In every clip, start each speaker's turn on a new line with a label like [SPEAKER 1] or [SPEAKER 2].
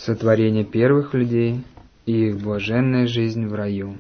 [SPEAKER 1] Сотворение первых людей и их блаженная жизнь в раю.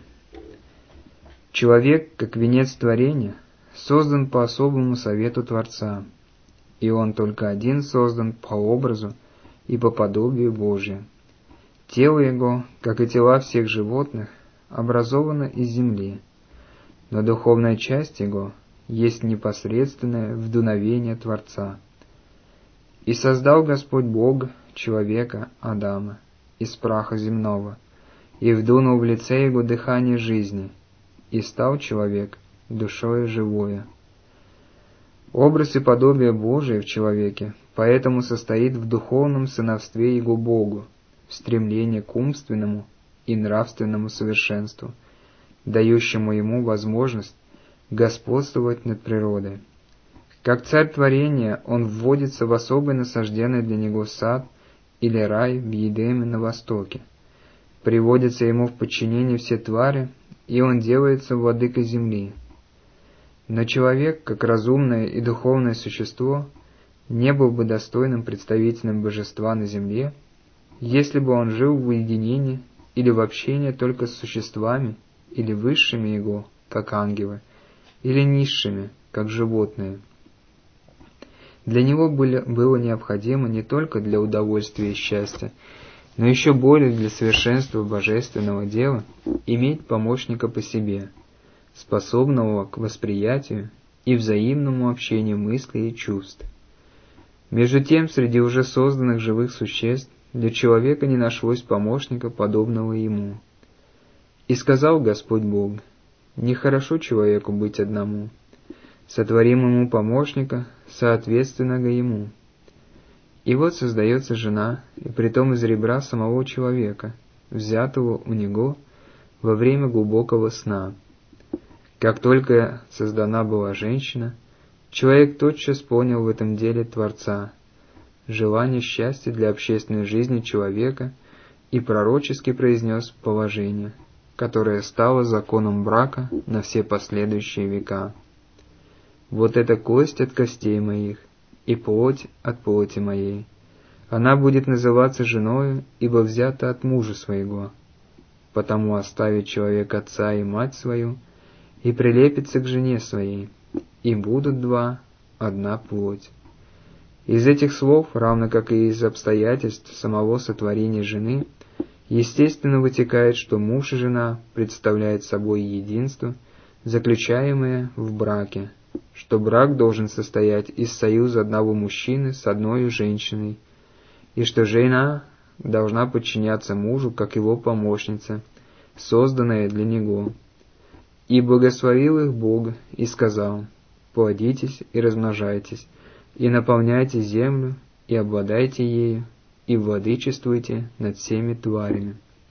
[SPEAKER 1] Человек, как венец творения, создан по особому совету Творца, и он только один создан по образу и по подобию Божию. Тело его, как и тела всех животных, образовано из земли, но духовная часть его есть непосредственное вдуновение Творца. И создал Господь Бог человека Адама из праха земного, и вдунул в лице его дыхание жизни, и стал человек душою живое. Образ и подобие Божие в человеке поэтому состоит в духовном сыновстве его Богу, в стремлении к умственному и нравственному совершенству, дающему ему возможность господствовать над природой. Как царь творения, он вводится в особый насажденный для него сад или рай в Едеме на востоке. Приводятся ему в подчинение все твари, и он делается владыкой земли. Но человек, как разумное и духовное существо, не был бы достойным представителем божества на земле, если бы он жил в уединении или в общении только с существами, или высшими его, как ангелы, или низшими, как животные. Для него было необходимо не только для удовольствия и счастья, но еще более для совершенства божественного дела иметь помощника по себе, способного к восприятию и взаимному общению мыслей и чувств. Между тем, среди уже созданных живых существ для человека не нашлось помощника, подобного ему. И сказал Господь Бог: «Нехорошо человеку быть одному, сотворим ему помощника, соответственного ему». И вот создается жена, и притом из ребра самого человека, взятого у него во время глубокого сна. Как только создана была женщина, человек тотчас понял в этом деле Творца, желание счастья для общественной жизни человека, и пророчески произнес положение, которое стало законом брака на все последующие века. «Вот эта кость от костей моих, и плоть от плоти моей. Она будет называться женою, ибо взята от мужа своего. Потому оставит человек отца и мать свою, и прилепится к жене своей, и будут два одна плоть». Из этих слов, равно как и из обстоятельств самого сотворения жены, естественно вытекает, что муж и жена представляют собой единство, заключаемое в браке, что брак должен состоять из союза одного мужчины с одной женщиной, и что жена должна подчиняться мужу как его помощница, созданная для него. И благословил их Бог и сказал: «Плодитесь и размножайтесь, и наполняйте землю, и обладайте ею, и владычествуйте над всеми тварями».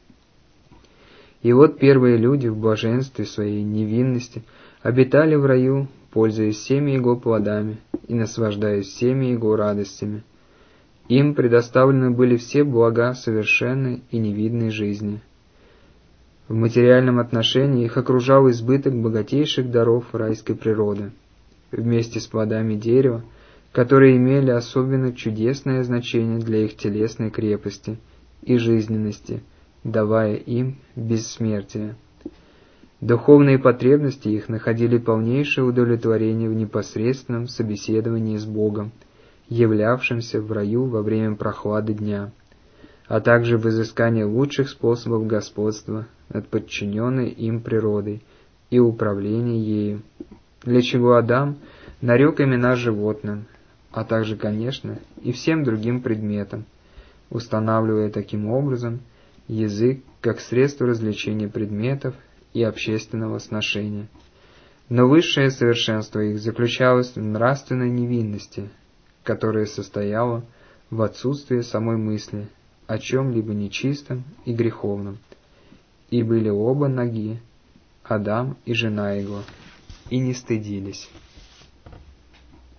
[SPEAKER 1] И вот первые люди в блаженстве своей невинности обитали в раю, пользуясь всеми его плодами и наслаждаясь всеми его радостями. Им предоставлены были все блага совершенной и невидной жизни. В материальном отношении их окружал избыток богатейших даров райской природы, вместе с плодами дерева, которые имели особенно чудесное значение для их телесной крепости и жизненности, давая им бессмертие. Духовные потребности их находили полнейшее удовлетворение в непосредственном собеседовании с Богом, являвшимся в раю во время прохлады дня, а также в изыскании лучших способов господства над подчиненной им природой и управления ею, для чего Адам нарек имена животным, а также, конечно, и всем другим предметам, устанавливая таким образом язык как средство развлечения предметов и общественного сношения. Но высшее совершенство их заключалось в нравственной невинности, которая состояла в отсутствии самой мысли о чем-либо нечистом и греховном. И были оба наги, Адам и жена его, и не стыдились.